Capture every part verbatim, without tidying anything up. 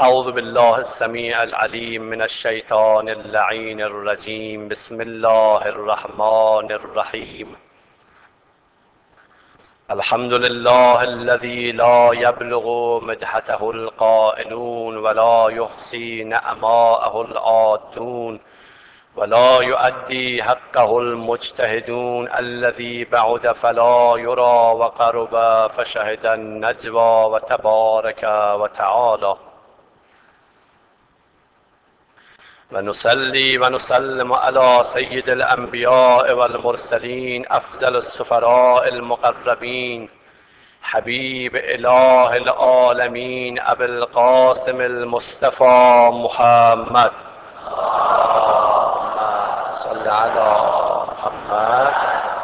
أعوذ بالله السميع العليم من الشيطان اللعين الرجيم. بسم الله الرحمن الرحيم. الحمد لله الذي لا يبلغ مدحته القائلون ولا يحصي نعماءه العادون ولا يؤدي حقه المجتهدون، الذي بعد فلا يرى وقرب فشهد النجوى وتبارك وتعالى. ونصلي ونسلم على سيد الأنبياء والمرسلين، أفضل السفراء المقربين، حبيب إله العالمين، أبي القاسم المصطفى محمد. اللهم صل على محمد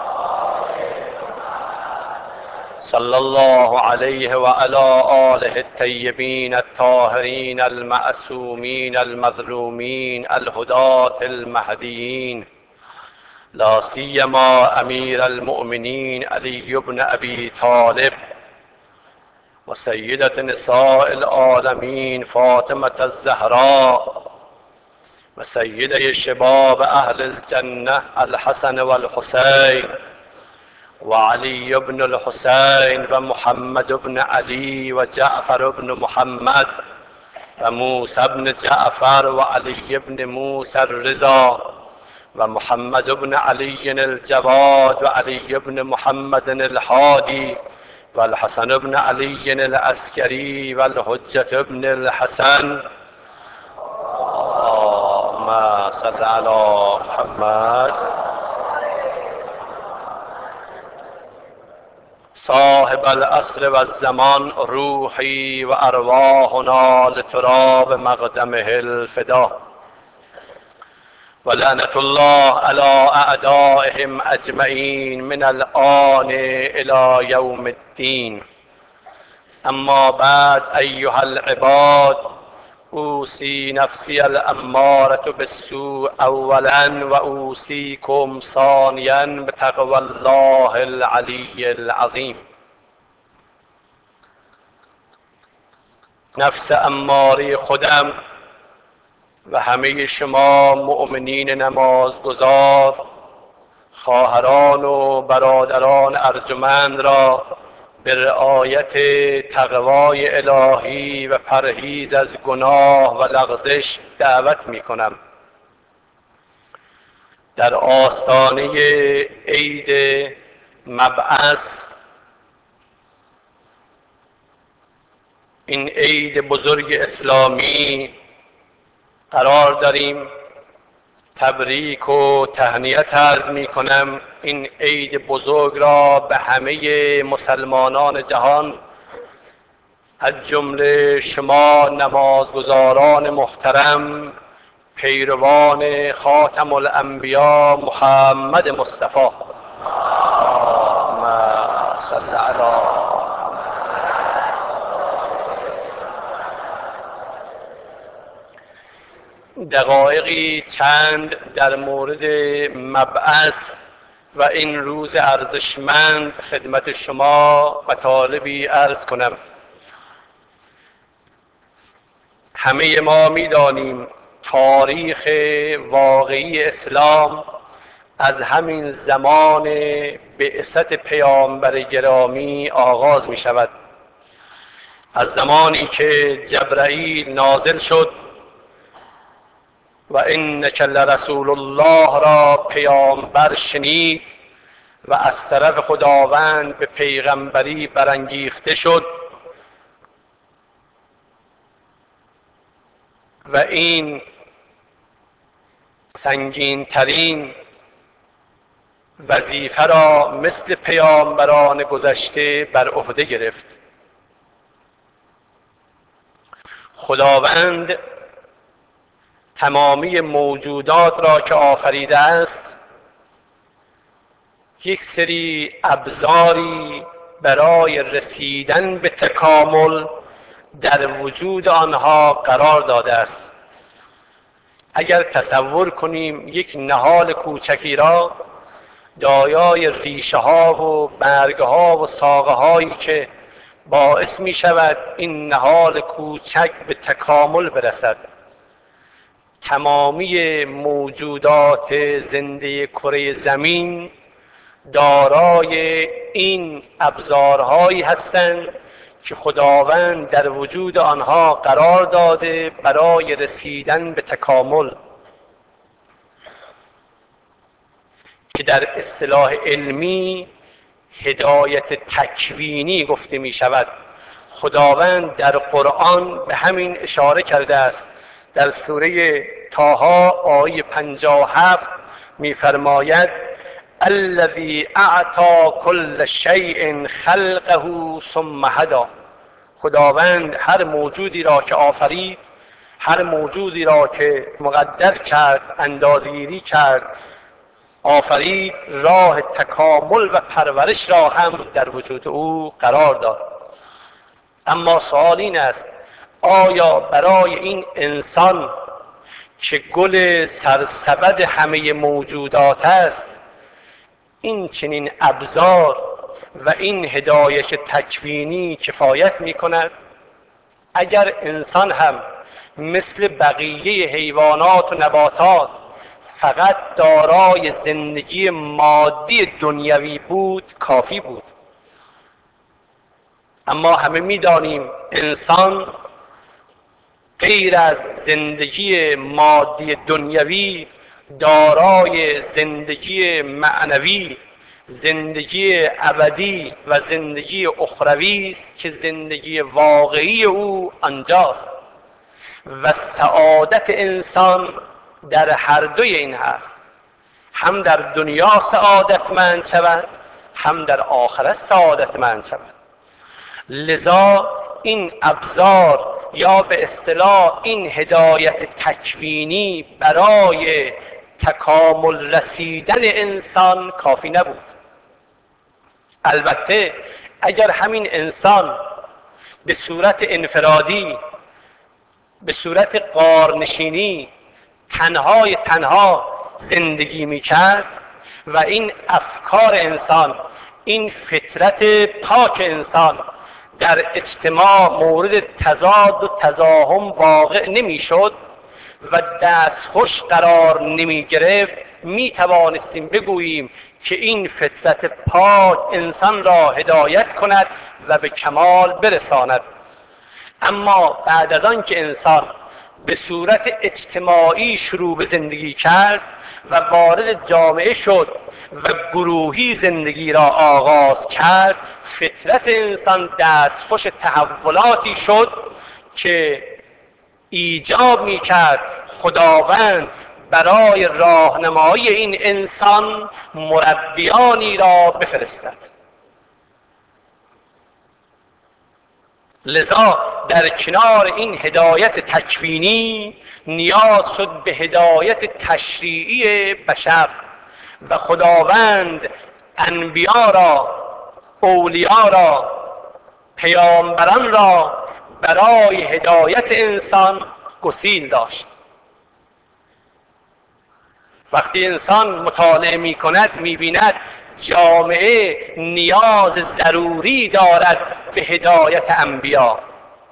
صلى الله عليه وعلى آله الطيبين الطاهرين المعصومين المظلومين الهداة المهديين، لا سيما أمير المؤمنين علي بن أبي طالب، وسيدة نساء العالمين فاطمة الزهراء، وسيدي شباب أهل الجنة الحسن والحسين، وعلي بن الحسين، ومحمد بن علي، وجعفر بن محمد، وموسى بن جعفر، وعلي بن موسى الرضا، ومحمد بن علي الجواد، وعلي بن محمد الحادي، والحسن بن علي العسكري، والحجة بن الحسن. اللهم صل على محمد. صاحب العصر والزمان، روحي وأرواحنا لتراب مقدمه الفدا، ولعنة الله على أعدائهم أجمعين من الآن إلى يوم الدين. أما بعد، أيها العباد، أوصي نفسي الأمارة بالسوء أولا، وأوصيكم ثانيا بتقوى الله العلي العظيم. نفس اماره خودم و همه شما مؤمنین نمازگزار، خواهران و برادران ارجمند را به رعایت تقوای الهی و پرهیز از گناه و لغزش دعوت می کنم. در آستانه عید مبعث، این عید بزرگ اسلامی قرار داریم. تبریک و تهنیت عرض می کنم این عید بزرگ را به همه مسلمانان جهان، از جمله شما نمازگزاران محترم، پیروان خاتم الانبیا محمد مصطفی. اللهم صل علی دقایقی چند در مورد مبعث و این روز ارزشمند خدمت شما مطالبی عرض کنم. همه ما می‌دانیم تاریخ واقعی اسلام از همین زمان بعثت پیامبر گرامی آغاز می شود. از زمانی که جبرائیل نازل شد و انک لرسول الله را پیامبر شنید و از طرف خداوند به پیغمبری برانگیخته شد و این سنگین ترین وظیفه را مثل پیامبران گذشته بر عهده گرفت. خداوند تمامی موجودات را که آفریده است یک سری ابزاری برای رسیدن به تکامل در وجود آنها قرار داده است. اگر تصور کنیم یک نهال کوچکی را دارای ریشه ها و برگ ها و ساقه هایی که باعث می شود این نهال کوچک به تکامل برسد. تمامی موجودات زنده کره زمین دارای این ابزارهایی هستند که خداوند در وجود آنها قرار داده برای رسیدن به تکامل، که در اصطلاح علمی هدایت تکوینی گفته می شود. خداوند در قرآن به همین اشاره کرده است. در سوره طه آیه پنجاه و هفت می فرماید الذی اعطی کل شیء خلقه ثم هدی. خداوند هر موجودی را که آفرید، هر موجودی را که مقدر کرد، اندازه‌گیری کرد، آفرید، راه تکامل و پرورش را هم در وجود او قرار داد. اما سوال این است آیا برای این انسان که گل سرسبد همه موجودات است این چنین ابزار و این هدایت تکوینی کفایت می کند؟ اگر انسان هم مثل بقیه حیوانات و نباتات فقط دارای زندگی مادی دنیوی بود کافی بود. اما همه می‌دانیم انسان غیر از زندگی مادی دنیوی دارای زندگی معنوی، زندگی ابدی و زندگی اخروی است که زندگی واقعی او آنجاست و سعادت انسان در هر دوی این هست. هم در دنیا سعادتمند شود، هم در آخرت سعادتمند شود. لذا این ابزار یا به اصطلاح این هدایت تکوینی برای تکامل رسیدن انسان کافی نبود. البته اگر همین انسان به صورت انفرادی، به صورت غارنشینی، تنهای تنها زندگی می کرد و این افکار انسان، این فطرت پاک انسان در اجتماع مورد تضاد و تزاحم واقع نمی شد و دستخوش قرار نمی گرفت، می توانستیم بگوییم که این فطرت پاک انسان را هدایت کند و به کمال برساند. اما بعد از آن که انسان به صورت اجتماعی شروع به زندگی کرد و وارد جامعه شد و گروهی زندگی را آغاز کرد، فطرت انسان دستخوش تحولاتی شد که ایجاب می کرد خداوند برای راهنمایی این انسان مربیانی را بفرستد. لذا در کنار این هدایت تکوینی نیاز شد به هدایت تشریعی بشر و خداوند انبیا را، اولیا را، پیامبران را برای هدایت انسان گسیل داشت. وقتی انسان مطالعه می کند می بیند جامعه نیاز ضروری دارد به هدایت انبیا.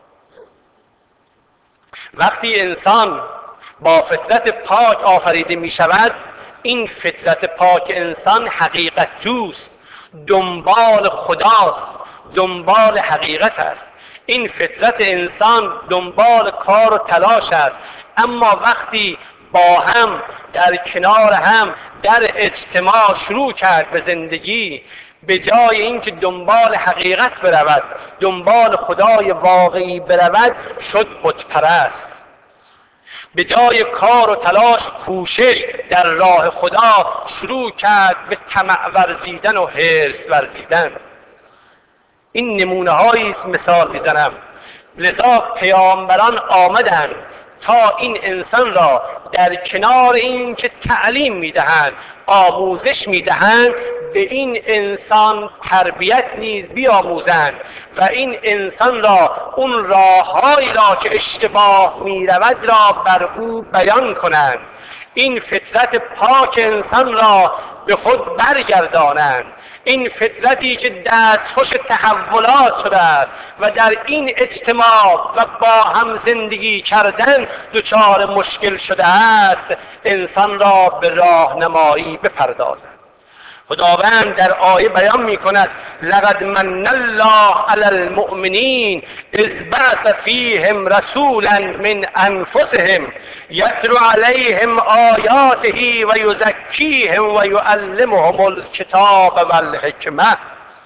وقتی انسان با فطرت پاک آفریده می شود، این فطرت پاک انسان حقیقت جوست، دنبال خداست، دنبال حقیقت است. این فطرت انسان دنبال کار و تلاش است. اما وقتی با هم در کنار هم در اجتماع شروع کرد به زندگی، به جای اینکه دنبال حقیقت برود، دنبال خدای واقعی برود، شد بت پرست. به جای کار و تلاش کوشش در راه خدا شروع کرد به طمع ورزیدن و حرص ورزیدن. این نمونه هایی مثال میزنم. لذا پیامبران آمدند تا این انسان را در کنار این که تعلیم میدهند، آموزش میدهند، به این انسان تربیت نیز بیاموزند و این انسان را اون راههایی را که اشتباه میرود را بر او بیان کنند. این فطرت پاک انسان را به خود برگردانند. این فطرتی که دستخوش تحولات شده است و در این اجتماع و با هم زندگی کردن دچار مشکل شده است، انسان را به راهنمایی بپردازد. خداوند در آیه بیان می کند لقد من الله علی المؤمنین اذ بعث فیهم رسولا من انفسهم یتلو علیهم آیاته و یزکیهم و یعلمهم الکتاب والحکمه.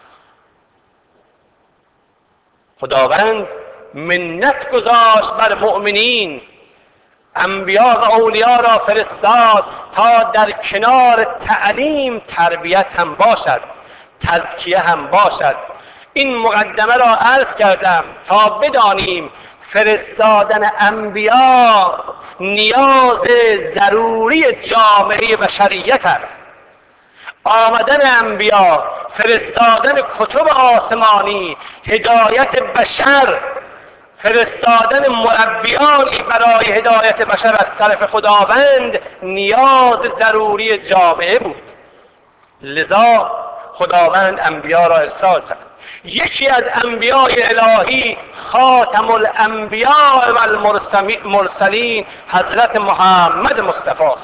خداوند منت گذاشت بر مؤمنین، انبیا و اولیا را فرستاد تا در کنار تعلیم تربیت هم باشد، تزکیه هم باشد. این مقدمه را عرض کردم تا بدانیم فرستادن انبیا نیاز ضروری جامعه بشریت است. آمدن انبیا، فرستادن کتب آسمانی، هدایت بشر، فرستادن مربیانی برای هدایت بشر از طرف خداوند نیاز ضروری جامعه بود. لذا خداوند انبیا را ارسال کرد. یکی از انبیای الهی خاتم الانبیاء و المرسلین حضرت محمد مصطفی است.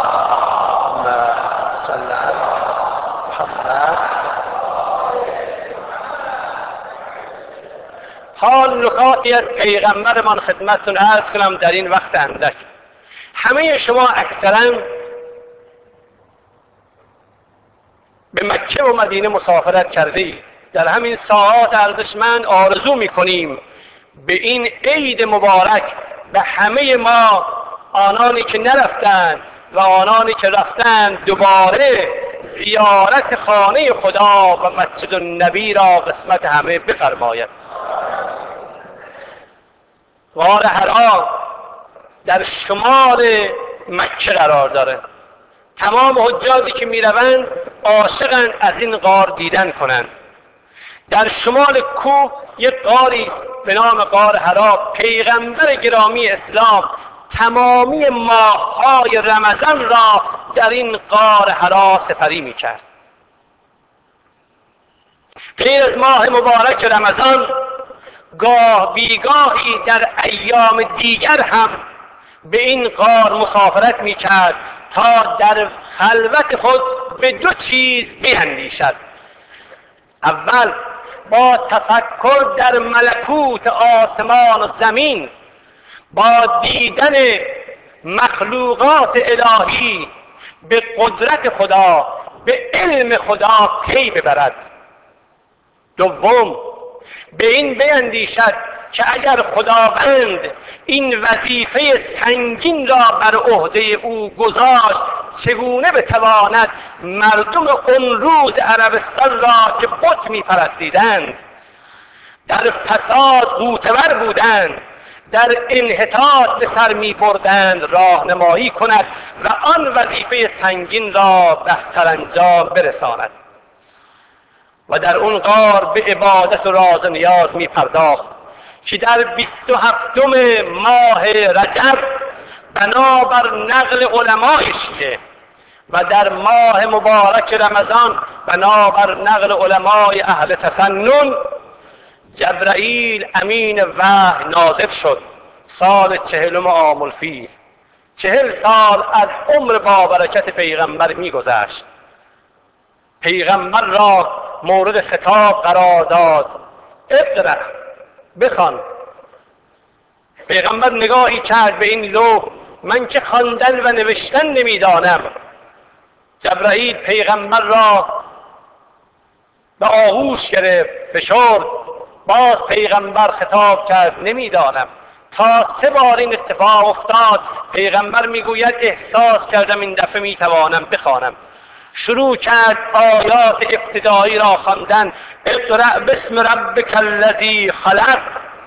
صلی الله علیه حال نکاتی از پیغمبرمان خدمتتون عرض کنم در این وقت اندک. همه شما اکثرا به مکه و مدینه مسافرت کرده اید. در همین ساعات ارزشمند آرزو میکنیم به این عید مبارک به همه ما، آنانی که نرفتند و آنانی که رفتند، دوباره زیارت خانه خدا و مسجد النبی را قسمت همه بفرماید. غار حرا در شمال مکه قرار داره. تمام حجاجی که میروند عاشقند از این غار دیدن کنند. در شمال کوه یک غاری است به نام غار حرا. پیغمبر گرامی اسلام تمامی ماه‌های رمضان را در این غار حرا سپری میکرد. غیر از ماه مبارک رمضان، گاه بیگاهی در ایام دیگر هم به این غار مسافرت میکرد تا در خلوت خود به دو چیز بیندیشد. اول با تفکر در ملکوت آسمان و زمین، با دیدن مخلوقات الهی به قدرت خدا، به علم خدا پی ببرد. دوم به این بیندیشد که اگر خداوند این وظیفه سنگین را بر عهده او گذاشت، چگونه بتواند مردم اون روز عربستان را که بت می‌پرستیدند، در فساد غوطه‌ور بودند، در انحطاط به سر می‌بردند، راهنمایی کند و آن وظیفه سنگین را به سرانجام برساند. و در اون غار به عبادت و راز و نیاز می پرداخت که در بیست و هفتم ماه رجب بنابر نقل علمای شیعه و در ماه مبارک رمضان بنابر نقل علمای اهل تسنن، جبرائیل امین وحی نازل شد. سال چهلم عام الفیل، چهل سال از عمر بابرکت پیغمبر می گذشت. پیغمبر را مورد خطاب قرار داد، اقرأ، بخوان. پیغمبر نگاهی کرد به این لوح، من که خواندن و نوشتن نمیدانم. جبرائیل پیغمبر را به آغوش گرفت، فشرد. باز پیغمبر خطاب کرد، نمیدانم. تا سه بار این اتفاق افتاد. پیغمبر میگوید احساس کردم این دفعه میتوانم بخوانم. شروع کرد آیات ابتدایی را خواندن. اقرأ باسم ربک الذی خلق،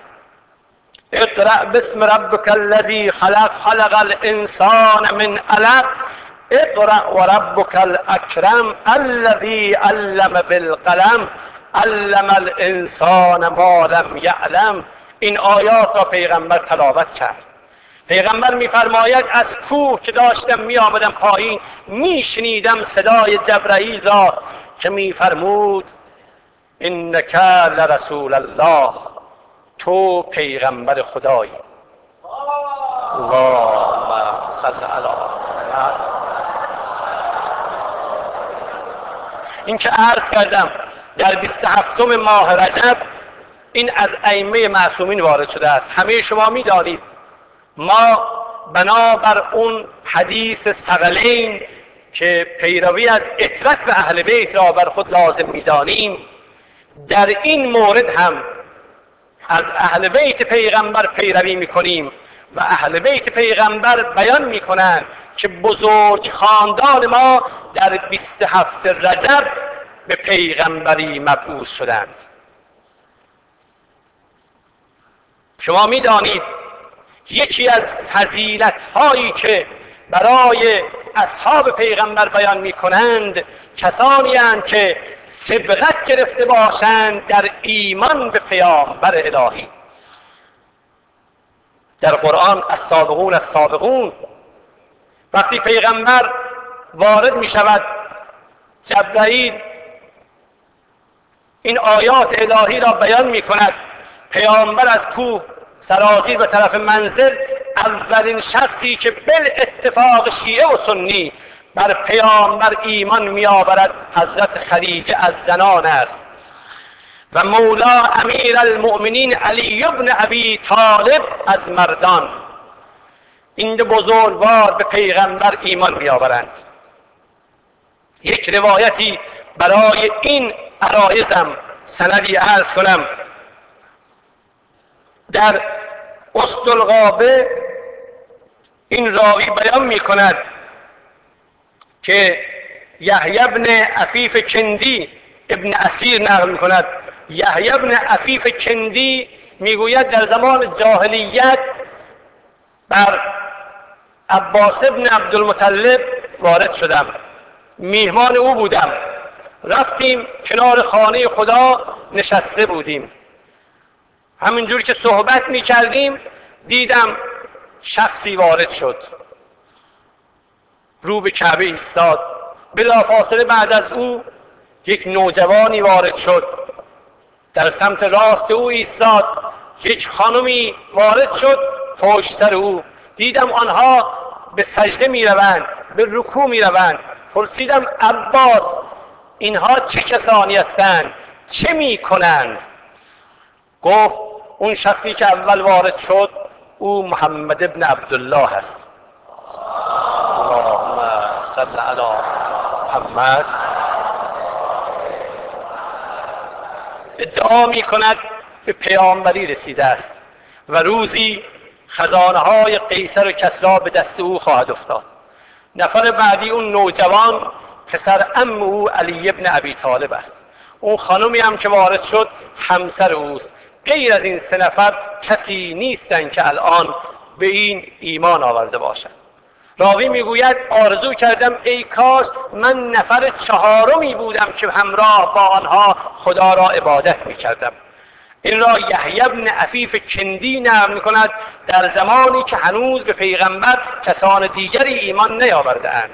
اقرأ باسم ربک الذی خلق، خلق الانسان من علق، اقرأ و ربک الاکرم الذی علم بالقلم علم الانسان ما لم یعلم. این آیات را پیغمبر تلاوت کرد. پیغمبر میفرماید از کوه که داشتم می آمدم پایین میشنیدم صدای جبرائیل را که میفرمود انک لرسول الله، تو پیغمبر خدایی. اللهم صل علی محمد. این که عرض کردم در بیست و هفتم ماه رجب این از ائمه معصومین وارد شده است. همه شما میدانید ما بنابر اون حدیث ثقلین که پیروی از اطرت و اهل بیت را بر خود لازم میدانیم، در این مورد هم از اهل بیت پیغمبر پیروی میکنیم و اهل بیت پیغمبر بیان میکنند که بزرگ خاندان ما در بیست و هفت رجب به پیغمبری مبعوث شدند. شما میدانید یکی از فضیلت هایی که برای اصحاب پیغمبر بیان می کنند کسانی اند که سبقت گرفته باشند در ایمان به پیامبر الهی. در قرآن السابقون السابقون، وقتی پیغمبر وارد می شود جبرائیل این آیات الهی را بیان می کند، پیامبر از کوه سرازیر به طرف منزل، اولین شخصی که بل اتفاق شیعه و سنی بر پیامبر ایمان می آورد حضرت خدیجه از زنان است و مولا امیر المؤمنین علی ابن ابی طالب از مردان. این دو بزرگوار به پیغمبر ایمان می آورند. یک روایتی برای این عرایزم سندی عرض کنم. در اسدالغابه این راوی بیان می کند که یحیی بن عفیف کندی ابن اسیر نقل می کند. یحیی بن عفیف کندی میگوید در زمان جاهلیت بر عباس ابن عبدالمطلب وارد شدم، میهمان او بودم، رفتیم کنار خانه خدا نشسته بودیم، همینجور که صحبت می کردیم دیدم شخصی وارد شد، رو به کعبه ایستاد. بلافاصله بعد از او یک نوجوانی وارد شد، در سمت راست او ایستاد. یک خانمی وارد شد پشت سر او، دیدم آنها به سجده می روند، به رکوع می روند. پرسیدم عباس اینها چه کسانی هستند، چه می کنند؟ گفت اون شخصی که اول وارد شد او محمد ابن عبدالله است. اللهم صل علی محمد. ادعا می کند به پیامبری رسیده است و روزی خزانه های قیصر و کسری به دست او خواهد افتاد. نفر بعدی اون نوجوان پسر عم او علی ابن ابی طالب است. اون خانمی هم که وارد شد همسر اوست. غیر از این سه نفر کسی نیستند که الان به این ایمان آورده باشند. راوی میگوید آرزو کردم ای کاش من نفر چهارمی بودم که همراه با آنها خدا را عبادت میکردم. این را یحیی بن عفیف کندی نقل میکند در زمانی که هنوز به پیغمبر کسان دیگری ایمان نیاورده اند.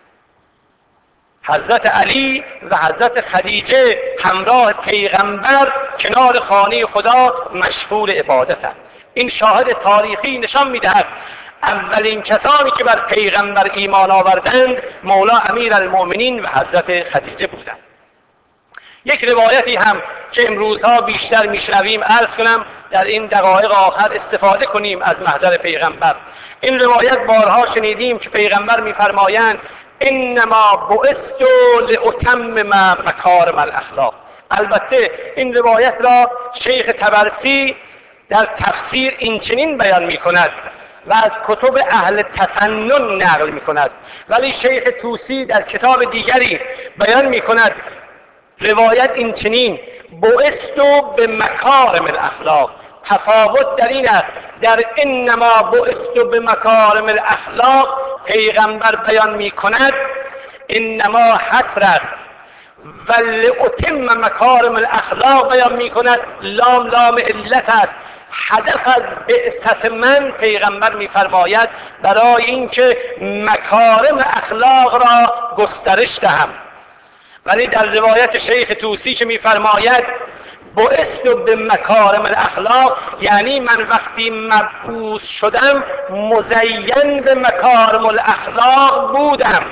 حضرت علی و حضرت خدیجه همراه پیغمبر کنار خانه خدا مشغول عبادتند. این شاهد تاریخی نشان میدهد اولین کسانی که بر پیغمبر ایمان آوردند مولا امیر المؤمنین و حضرت خدیجه بودند. یک روایتی هم که امروزها بیشتر میشنویم عرض کنم، در این دقایق آخر استفاده کنیم از محضر پیغمبر. این روایت بارها شنیدیم که پیغمبر میفرمایند انما بعثت لاتمم مکارم الاخلاق. البته این روایت را شیخ طبرسی در تفسیر این چنین بیان می کند و از کتب اهل تسنن نقل می کند، ولی شیخ طوسی در کتاب دیگری بیان می کند روایت این چنین بعثت به مکارم الاخلاق. تفاوت در این است، در انما بعثت به مکارم الاخلاق پیغمبر بیان می کند انما حصر است و لاتم مکارم الاخلاق بیان می کند لام لام علت است. هدف از بعثت من پیغمبر میفرماید برای اینکه مکارم اخلاق را گسترش دهم. ولی در روایت شیخ طوسی که میفرماید بعثت به مکارم الاخلاق، یعنی من وقتی مبعوث شدم مزین به مکارم الاخلاق بودم.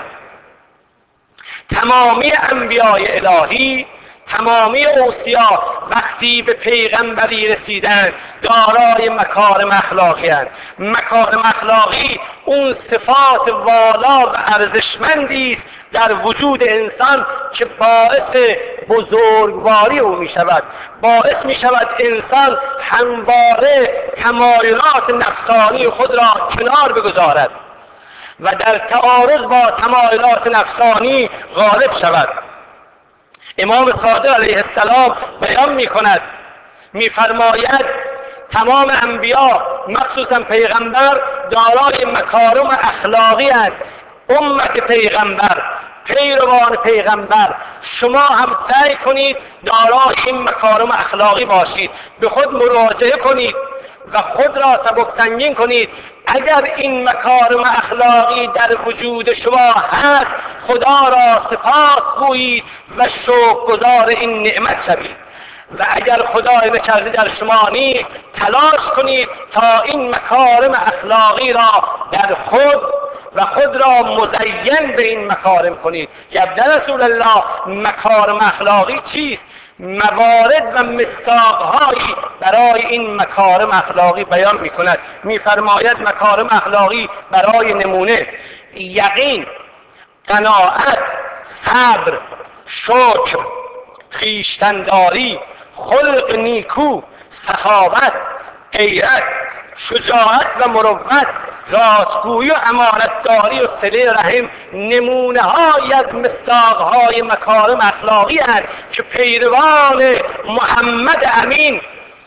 تمامی انبیاء الهی، تمامی اوصیا وقتی به پیغمبری رسیدن دارای مکارم اخلاقی هستند. مکارم اخلاقی اون صفات والا و ارزشمندی است در وجود انسان که باعث بزرگواری او می شود، باعث می شود انسان همواره تمایلات نفسانی خود را کنار بگذارد و در تعارض با تمایلات نفسانی غالب شود. امام صادق علیه السلام بیان می کند، می فرماید تمام انبیا مخصوصا پیغمبر دارای مکارم اخلاقی هستند. امت پیغمبر، پیروان پیغمبر، شما هم سعی کنید دارای این مکارم اخلاقی باشید. به خود مراجعه کنید و خود را سبک سنگین کنید. اگر این مکارم اخلاقی در وجود شما هست، خدا را سپاس گویید و شکرگزار این نعمت شوید. و اگر خدای نکرده در شما نیست، تلاش کنید تا این مکارم اخلاقی را در خود و خود را مزین به این مکارم کنید. یبدأ رسول الله مکارم اخلاقی چیست؟ موارد و مصداقهایی برای این مکارم اخلاقی بیان می کند. می فرماید مکارم اخلاقی برای نمونه: یقین، قناعت، صبر، شکر، خویشتنداری، خلق نیکو، سخاوت، غیرت، شجاعت و مروت، راستگویی و امانتداری و صله رحم نمونه های از مصداق های مکارم اخلاقی هستند که پیروان محمد امین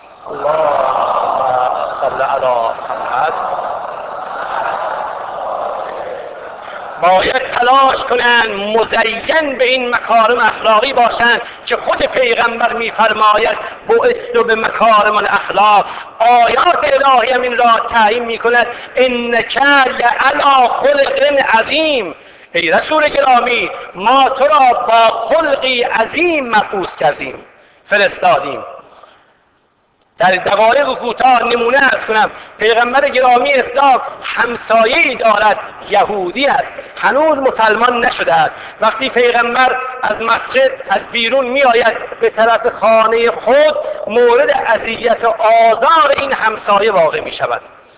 اللهم صل علی محمد باید تلاش کنند مزین به این مکارم اخلاقی باشند که خود پیغمبر میفرماید بعثت به مکارم الاخلاق. آیات الهی هم این را تعیین میکند: انک لعلی خلق عظیم. ای رسول گرامی، ما تو را با خلقی عظیم مبعوث کردیم، فرستادیم. در دقایق کوتاه نمونه ارز کنم. پیغمبر گرامی اسلام همسایه‌ای دارد، یهودی است، هنوز مسلمان نشده است. وقتی پیغمبر از مسجد از بیرون می آید به طرف خانه خود، مورد اذیت و آزار این همسایه واقع می شود.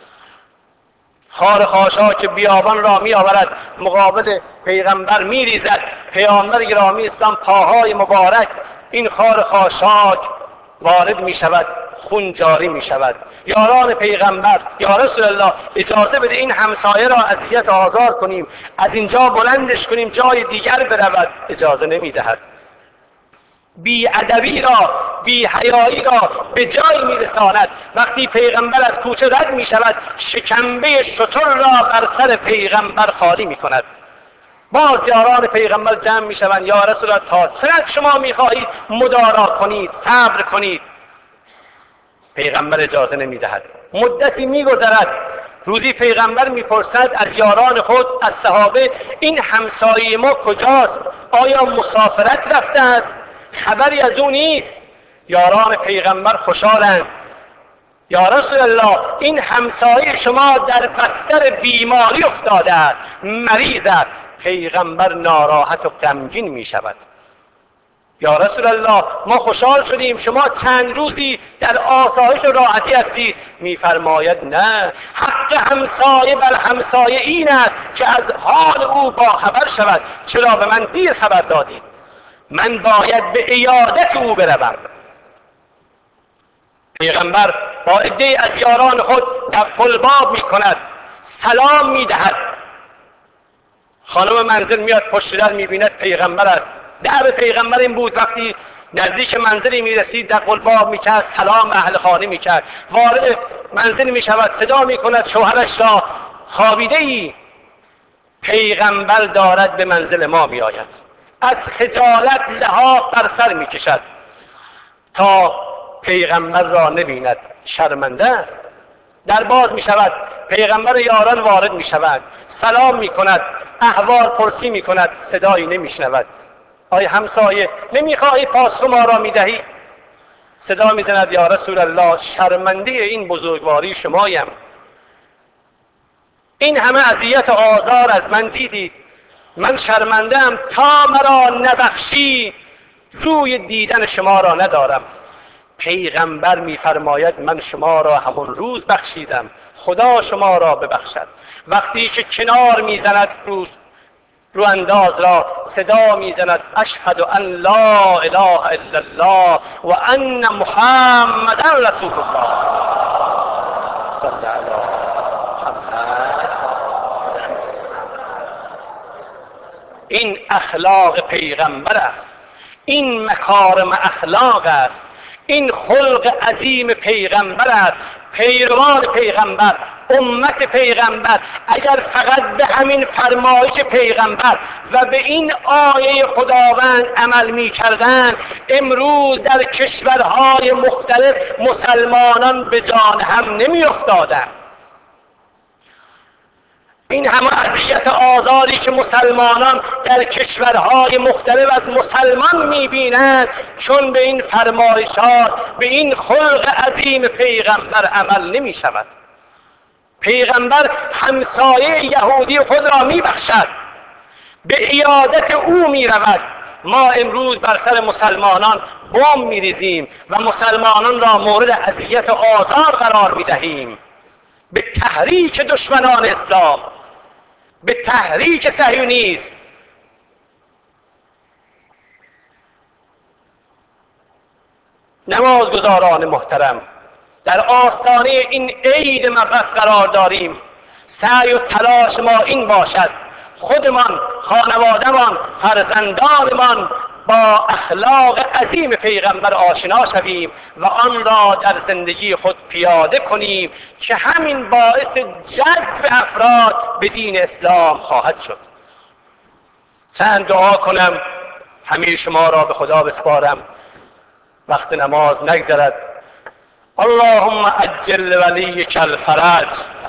خار خاشاک بیابان را می آورد، مقابل پیغمبر می ریزد. پیغمبر گرامی اسلام پاهای مبارک این خار خاشاک وارد می شود، خون جاری می شود. یاران پیغمبر: یا رسول الله اجازه بده این همسایه را اذیت آزار کنیم، از اینجا بلندش کنیم جای دیگر برود. اجازه نمی دهد. بی ادبی را، بی حیایی را به جایی می رساند. وقتی پیغمبر از کوچه رد می شود، شکمبه شتر را بر سر پیغمبر خالی می کند. باز یاران پیغمبر جمع می شوند: یا رسول الله تا چه حد شما می خواهید مدارا کنید، صبر کنید؟ پیغمبر اجازه نمی دهد. مدتی می گذرد. روزی پیغمبر می پرسد از یاران خود، از صحابه: این همسایه ما کجاست؟ آیا مسافرت رفته است؟ خبری از او نیست؟ یاران پیغمبر خوشحالند: یا رسول الله این همسایه شما در بستر بیماری افتاده است، مریض است. پیغمبر ناراحت و غمگین می شود: یا رسول الله ما خوشحال شدیم، شما چند روزی در آسایش و راحتی هستید. میفرماید نه، حق همسایه بر همسایه این است که از حال او باخبر شود. چرا به من دیر خبر دادید؟ من باید به عیادت او بروم. پیغمبر با عده‌ای از یاران خود دق الباب می کند، سلام می دهد. خانم منزل میاد پشت در، می بیند پیغمبر است. دعوت پیغمبر این بود وقتی نزدیک منزلی می رسید دق الباب می کرد، سلام اهل خانه می کرد. وارد منزل می شود، صدا می کند شوهرش را: خوابیده ای؟ پیغمبر دارد به منزل ما می آید. از خجالت لحاف بر سر می کشد تا پیغمبر را نبیند شرمنده است. در باز می شود، پیغمبر یاران وارد می شود، سلام می کند، احوال پرسی می کند، صدایی نمی شنود. آیا همسایه نمی خواهی پاسخ ما را می دهی؟ صدا می زند یا رسول الله شرمنده این بزرگواری شمایم. این همه اذیت و آزار از من دیدید، من شرمنده‌ام، تا مرا نبخشی روی دیدن شما را ندارم. پیغمبر می‌فرماید من شما را همون روز بخشیدم، خدا شما را ببخشد. وقتی که کنار میزند رو رو انداز را، صدا میزند اشهد ان لا اله الا الله و ان محمدا رسول الله. صلی علی محمد. این اخلاق پیغمبر است، این مکارم اخلاق است، این خلق عظیم پیغمبر است. پیروان پیغمبر، امت پیغمبر اگر فقط به همین فرمایش پیغمبر و به این آیه خداوند عمل می کردند، امروز در کشورهای مختلف مسلمانان به جان هم نمی افتادند. این همه اذیت آزاری که مسلمانان در کشورهای مختلف از مسلمان میبینند، چون به این فرمایشات، به این خلق عظیم پیغمبر عمل نمی شود. پیغمبر همسایه یهودی خود را میبخشد، به عیادت او میرود. ما امروز بر سر مسلمانان بمب میریزیم و مسلمانان را مورد اذیت و آزار قرار میدهیم، به تحریک دشمنان اسلام، به تحریک صهیونیسم. نمازگزاران محترم، در آستانه این عید مقدس قرار داریم. سعی و تلاش ما این باشد خودمان، خانوادهمان، فرزندانمان با اخلاق عظیم پیغمبر آشنا شویم و آن را در زندگی خود پیاده کنیم که همین باعث جذب افراد به دین اسلام خواهد شد. چند دعا کنم، همه شما را به خدا بسپارم، وقت نماز نگذرد. اللهم عجل ولیک الفرج،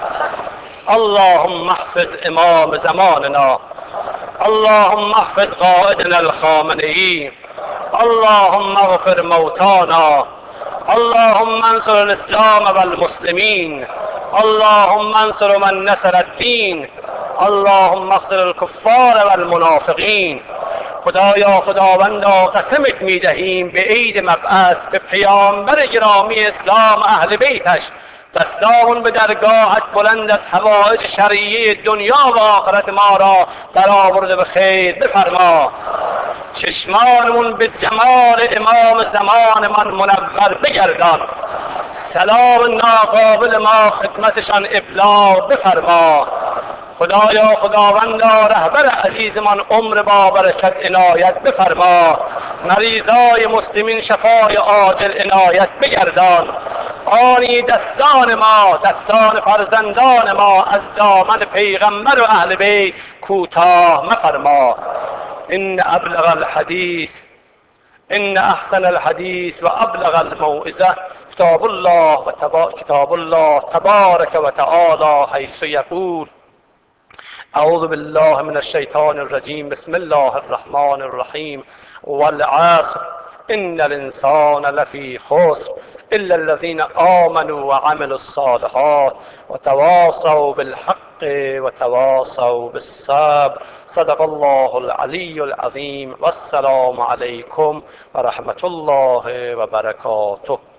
اللهم احفظ امام زماننا، اللهم احفظ قائدنا الخامنه‌ای، اللهم اغفر موتانا، اللهم انصر الاسلام والمسلمین، اللهم انصر من نصر الدین، اللهم اخذل الکفار والمنافقین. خدایا خداوندا قسمت میدهیم به عید مبعث به پیامبر گرامی اسلام اهل بیتش، دستامون به درگاهت بلند از حوائج شرعیه دنیا و آخرت ما را در آورده به خیر بفرما. چشمانمون به جمال امام زمانمان منور بگردان. سلام ناقابل ما خدمتشان ابلاغ بفرما. خدایا خداوندا رهبر عزیزمان عمر با برکت عنایت بفرما. مریضای مسلمین شفای عاجل عنایت بگردان. آنی دستان ما، دستان فرزندان ما از دامن پیغمبر و اهل بیت کوتاه مفرما. ان ابلغ الحدیث ان احسن الحدیث و ابلغ الموعظه کتاب الله و تبا... کتاب الله تبارک و تعالی حیث یقول اعوذ بالله من الشیطان الرجیم بسم الله الرحمن الرحیم والعصر ان الانسان لفی خسر الا الذين آمنوا وعملوا الصالحات وتواصوا بالحق وتواصوا بالصبر. صدق الله العلی العظیم و السلام علیکم و رحمت الله و برکاته.